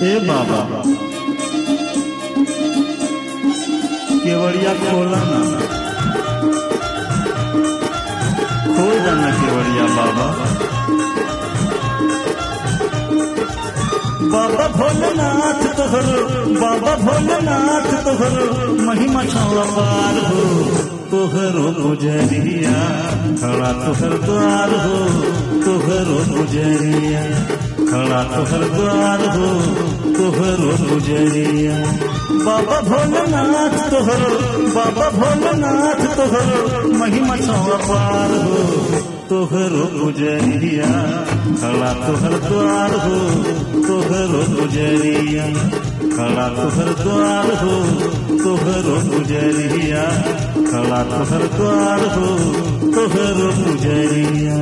ए बाबा केवड़िया खोला ना, खोल जाना केवड़िया बाबा। बाबा भोलेनाथ तोहर, बाबा भोलेनाथ तोहर महिमा छावा पार हो। तोहरो गुजरिया खड़ा तोहर द्वार हो, तोहरो गुजरिया खड़ा तोहर द्वार हो, तोहरो गुजरिया। बाबा भोलेनाथ तोहर, बाबा भोलेनाथ तोहर महिमा छावा पार हो। तोहरो गुजरिया खड़ा तोहर द्वार हो, तोहरो गुजरिया खड़ा तोहर द्वार हो, तोहरो गुजरिया खड़ा तोहर द्वार हो, तोहरो गुजरिया।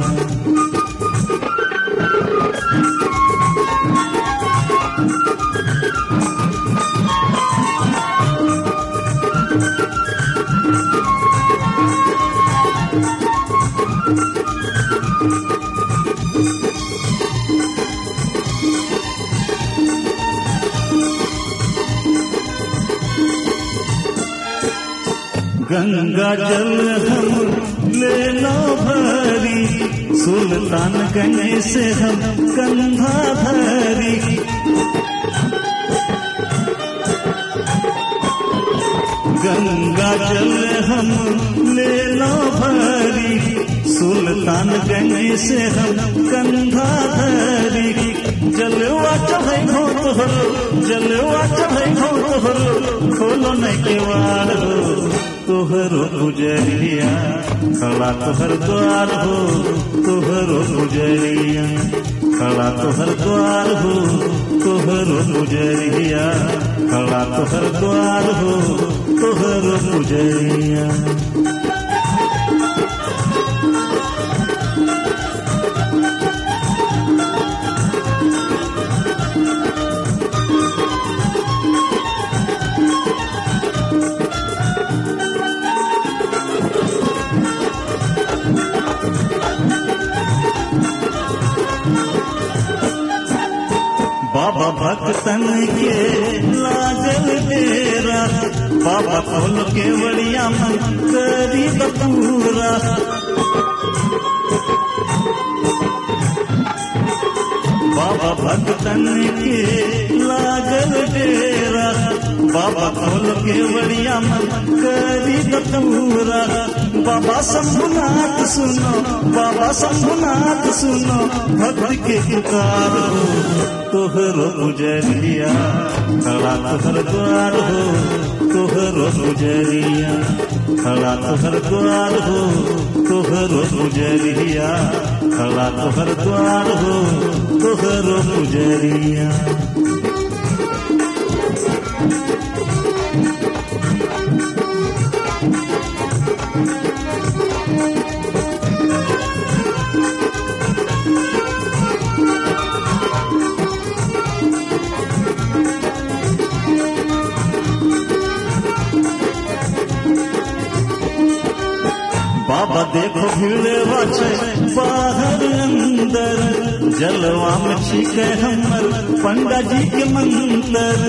गंगा जल हम ले लो भरी, सुल्तानगंज से हम कंधा धरी। गंगा जल हम ले लो भरी, सुल्तानगंज से हम कंधा धरी। जलवा चढ़े हो तोहर, जलवा चढ़े हो तोहर खोलो न केवाड़ हो। तोहरो गुजरिया खड़ा तोहर द्वार हो, तोहरो गुजरिया खड़ा तोहर द्वार हो, तोहरो गुजरिया खड़ा तोहर द्वार हो, तोहरो गुजरिया। बाबा भक्तन के लागल डेरा, बाबा खोल केवड़िया मन करी पूरा। बाबा भक्तन के लागल डेरा, बाबा खोल केवड़िया मन करी पूरा। बाबा शंभुनाथ सुनो, बाबा शंभुनाथ सुनो भक्त के पुकार हो। तोहरो गुजरिया खड़ा तोहर द्वार हो, तोहरो गुजरिया खड़ा तोहर द्वार हो, तोहरो गुजरिया खड़ा तोहर द्वार हो, तोहरो गुजरिया। बाबा देखो भीड़वा छै बाहर अंदर, जलवा में छिके हमर पंडा जी के मंदिर।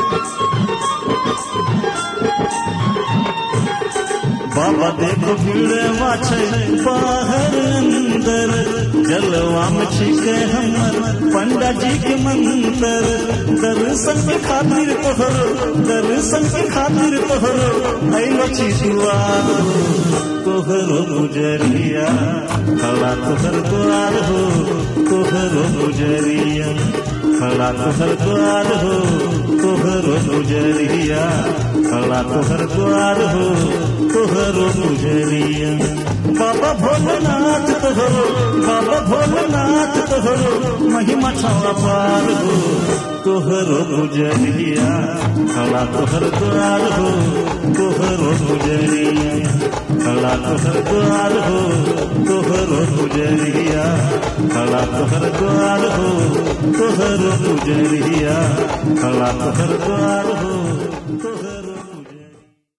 बाबा देखो भीड़वा छै बाहर अंदर, जलवा में छिके हमर पंडा जी के मंदिर। दर्शन के खातिर तोहरो, दर्शन के खातिर तोहरो आइलो छी दुआर हो। तोहरो गुजरिया खड़ा तोहर द्वार हो, तोहरो गुजरिया खड़ा तोहर द्वार हो, तोहरो गुजरिया खड़ा तोहर द्वार हो, तोहरो गुजरिया। बाबा भोलेनाथ तोहरो, बाबा भोलेनाथ तोहरो महिमा छावा पार हो। तोहरो गुजरिया खड़ा तोहर द्वार हो, तोहरो गुजरिया खड़ा तोहर द्वार हो, तोहरो गुजरिया खड़ा तोहर द्वार हो, तोहरो गुजरिया खड़ा तोहर द्वार हो।